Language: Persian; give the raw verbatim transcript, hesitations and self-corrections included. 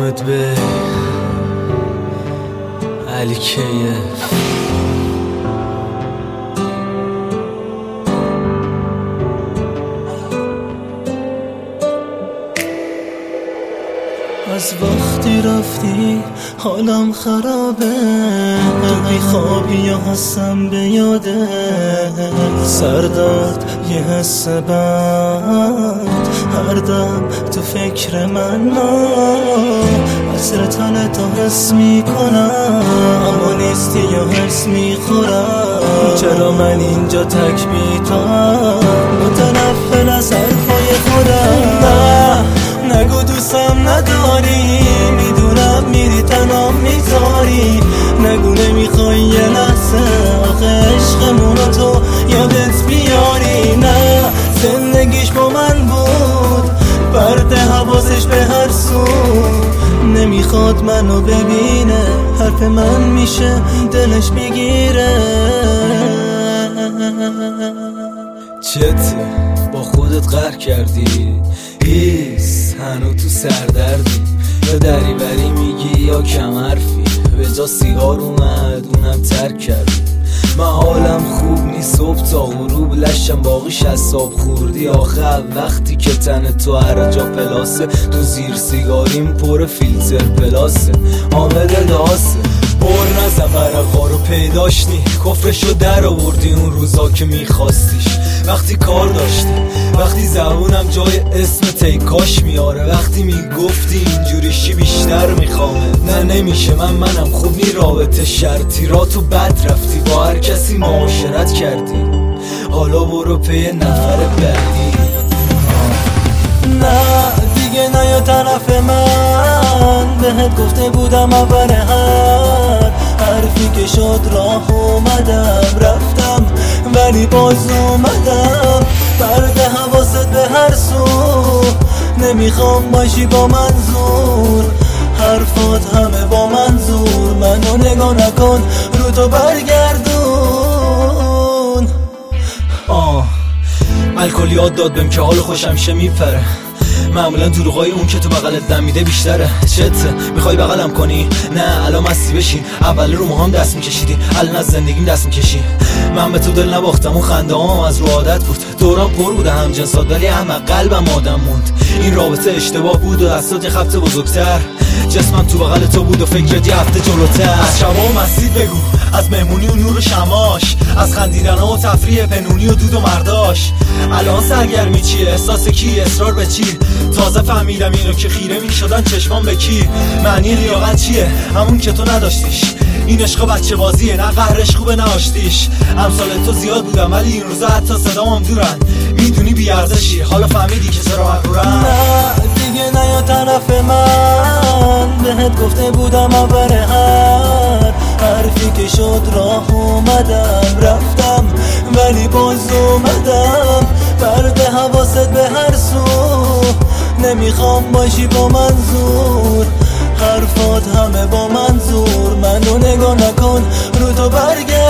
حامد به علی کیف. از وقتی رفتی حالم خرابه، تو بی خوابی یا هستم به یاده، سرداد یه حس بد هر دم تو فکر من، عطر تن تو حس میکنم اما نیستی یا حس میخورم. چرا من اینجا تک بی‌تام متنفر از حرفای خودم؟ نه نگو دوستم نداری، میدونم میری تنام میذاری. نگو نمیخوای یه لحظه آخه عشقمونو تو یادت بیاری. نه زندگیش با من بود، پرده حواسش به هر سو، نمیخواد منو ببینه، حرف من میشه دلش میگیره. چته با خودت قهر کردی، ایس هنو تو سردردی، یا دریوری میگی یا کم حرفی، به جا سیگار اومد اونم ترک کردی. من حالم خوب نیست صبح تا غروب، لشم باقیش از صاب خوردی. آخه وقتی که تن تو هر جا پلاسه، تو زیر سیگاریم پر فیلتر پلاسه. حامد داسه بر نزن برقا رو پیداش نی، کفرشو در آوردی اون روزا که میخواستیش. وقتی کار داشتی، وقتی زبونم جای اسم تیکاش میاره، وقتی میگفتی اینجوریشی بیشتر میخوامه. نه نمیشه من منم خوب نی رابطه شرطی را تو بد رفتی، با هر کسی معاشرت کردی، حالا برو پی نفر بعدی. نه دیگه نیا طرف من، بهت گفته بودم اول هر حرفی که شد راه اومدم رفتم ولی باز اومدم. پرده حواست به هر سو، نمیخوام باشی با منظور، حرفات همه با منظور. منو نگاه نکن رو تو برگردون. آه الکلیات داد بهم که حال خوشم شه میپره، معمولا دروغای اون که تو بغلت دم میده بیشتره. چته میخوای بغلم کنی؟ نه الان مستی بشین، اول رو موهام دست میکشیدی الان از زندگیم دست میکشی. من به تو دل نباختم اون خنده هام از رو عادت بود، دورم پر بوده هم جنسات ولی احمق قلبم آدم موند. این رابطه اشتباه بود و دستات یه خبط بزرگتر، جسمم تو بغل تو بود و فکرت یه هفته جلوتر. از شبا و مسجد بگو، از مهمونی و نور و شماش، از خندیدن و تفریح پنونی و دود و مرداش. الان سرگرمی چیه؟ احساس کی؟ اصرار به چی؟ تازه فهمیدم اینو که خیره میشدن چشمان به کی. معنی لیاقت چیه؟ همون که تو نداشتیش. این عشق بچه بازیه، نه قهرش خوبه نه آشتیش. امثال تو زیاد بودم ولی این روزا حتی صدام هم دورن، میدونی بیارزشی حالا فهمیدی که چرا مغرورن. نه دیگه نیا طرف من، بهت گفته بودم اول هر حرفی که شد راه اومدم رفتم ولی باز اومدم. پرده حواست به هر سو، نمیخوام باشی با منظور، حرفات همه با منظور. منو نگاه نکن رو تو برگرد.